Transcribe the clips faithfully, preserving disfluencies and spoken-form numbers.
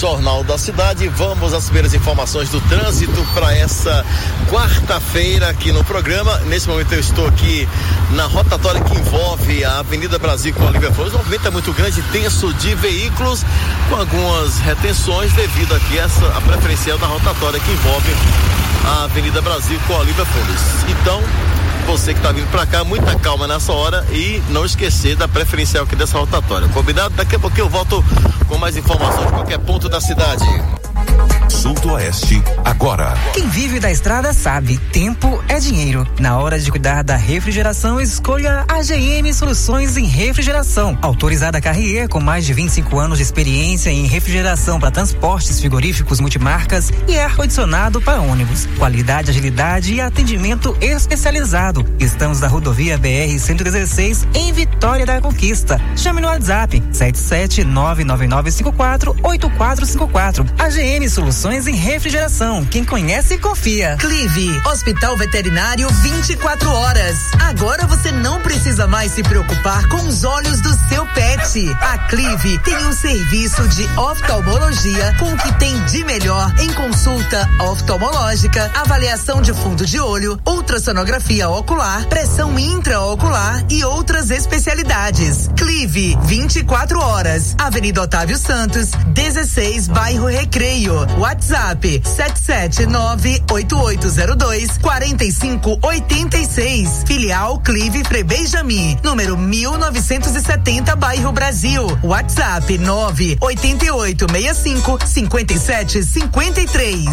Jornal da Cidade, vamos às primeiras informações do trânsito para essa quarta-feira aqui no programa. Nesse momento eu estou aqui na rotatória que envolve a Avenida Brasil com a Olívia Flores. O movimento é muito grande, tenso de veículos, com algumas retenções devido aqui a essa a preferencial da rotatória que envolve a Avenida Brasil com a Olívia Flores. Então, você que está vindo para cá, muita calma nessa hora e não esquecer da preferencial aqui dessa rotatória. Combinado? Daqui a pouquinho eu volto com mais informações de qualquer ponto da cidade. Sul do Oeste, agora. Quem vive da estrada sabe, tempo é dinheiro. Na hora de cuidar da refrigeração, escolha a G M Soluções em Refrigeração. Autorizada Carrier, com mais de vinte e cinco anos de experiência em refrigeração para transportes frigoríficos multimarcas e ar-condicionado para ônibus. Qualidade, agilidade e atendimento especializado. Estamos na rodovia B R cento e dezesseis, em Vitória da Conquista. Chame no WhatsApp sete sete nove nove nove cinco quatro oito quatro cinco quatro. A G M Soluções em Refrigeração. Quem conhece, confia. Clive, Hospital Veterinário vinte e quatro horas. Agora você não precisa mais se preocupar com os olhos do seu pet. A Clive tem um serviço de oftalmologia com o que tem de melhor em consulta oftalmológica, avaliação de fundo de olho, ultrassonografia ocular, pressão intraocular e outras especialidades. Clive, vinte e quatro horas. Avenida Otávio Santos, dezesseis, bairro Recreio. WhatsApp sete sete nove oito oito zero dois quatro cinco oito seis. Filial Clive Frebeijami, número mil novecentos e setenta, bairro Brasil. WhatsApp nove oito oito seis cinco cinco sete cinco três.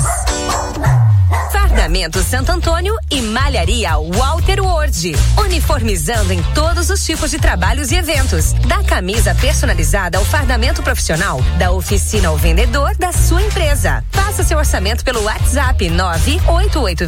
Fardamento Santo Antônio e Malharia Walter Ward. Uniformizando em todos os tipos de trabalhos e eventos. Da camisa personalizada ao fardamento profissional, da oficina ao vendedor da sua empresa. Faça seu orçamento pelo WhatsApp nove oito oito